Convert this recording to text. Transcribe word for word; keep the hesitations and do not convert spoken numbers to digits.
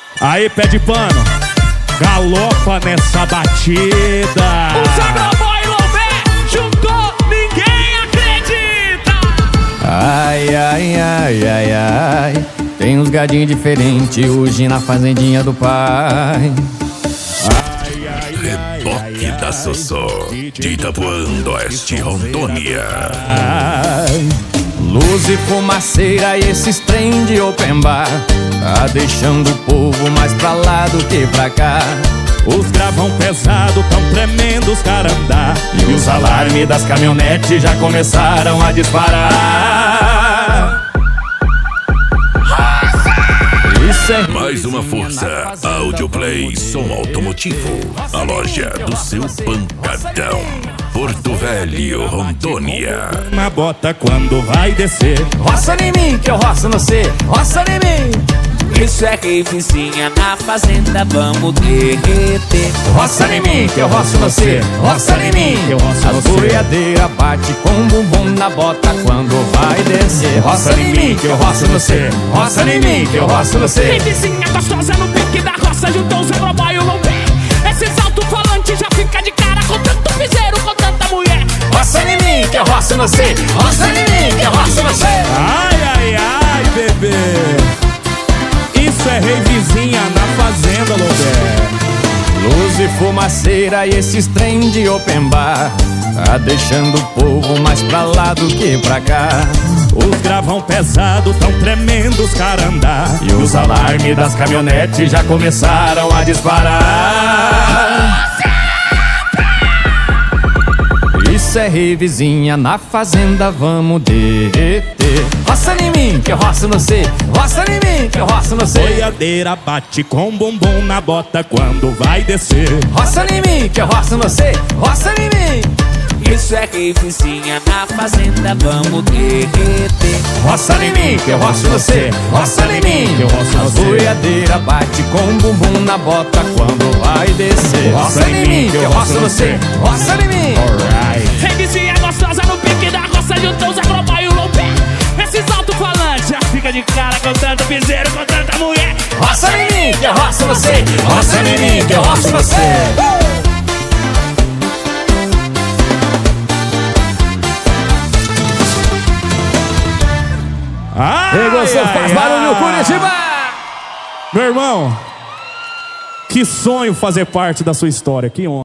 Aí, pé de pano, galopa nessa batida. O Sagraboy Lomé juntou, ninguém acredita. Ai, ai, ai, ai, ai. Tem uns gadinhos diferentes hoje na fazendinha do pai. Ai, ai, ai, Reboque ai, da ai, Sossô, de Itapuã do Oeste, Rondônia. Ai, luz e fumaceira, esses trem de open bar tá deixando o povo mais pra lá do que pra cá. Os gravão pesado tão tremendo os carandá, E os alarmes das caminhonetes já começaram a disparar. Isso é Mais uma força, Audioplay Som Automotivo, a loja do seu pancadão. Porto Velho, Rondônia. na bota quando vai descer. roça em mim que eu roço no C, roça em mim. Isso é ravezinha na fazenda, vamos derreter. Roça em mim que eu roço no C, roça em mim. Eu roço A no C. boiadeira bate com o bumbum na bota quando vai descer. Roça em mim que eu roço no C, roça em mim que eu roço no C. Ravezinha gostosa no pique da roça, juntou o Sagraboy e o Lomé. Esses alto-falantes já fica de cara com tanto piseiro, com tanta mulher. Roça em mim que eu roço no C, roça em mim que eu roço no C. Ai, ai, ai, bebê. Isso é ravezinha na fazenda, Lobé. Luz e fumaceira e esses trem de open bar tá deixando o povo mais pra lá do que pra cá. Os gravão pesado tão tremendo os carandá, E os alarmes das caminhonetes já começaram a disparar. Isso é ravezinha na fazenda, vamos derreter. Roça em mim que eu roço no C, roça em mim que eu roço no C. boiadeira bate com bumbum na bota quando vai descer. Roça em mim que eu roço no C, roça em mim. Isso é ravezinha na fazenda, vamos derreter. Roça em mim que eu roço no C, roça em mim Que eu roço no A C. boiadeira bate com o bumbum na bota quando vai descer. Roça em mim que eu roço no C, roça em mim. Alright. Ravezinha gostosa no pique da roça, juntou o Sagraboy e o Lomé. Esses alto-falantes já fica de cara com tanto piseiro, com tanta mulher. Roça em mim que eu roço no C, roça em mim que eu roço no C. Ai, Negociou, ai, faz barulho, ai. Curitiba! Meu irmão, que sonho fazer parte da sua história, que honra.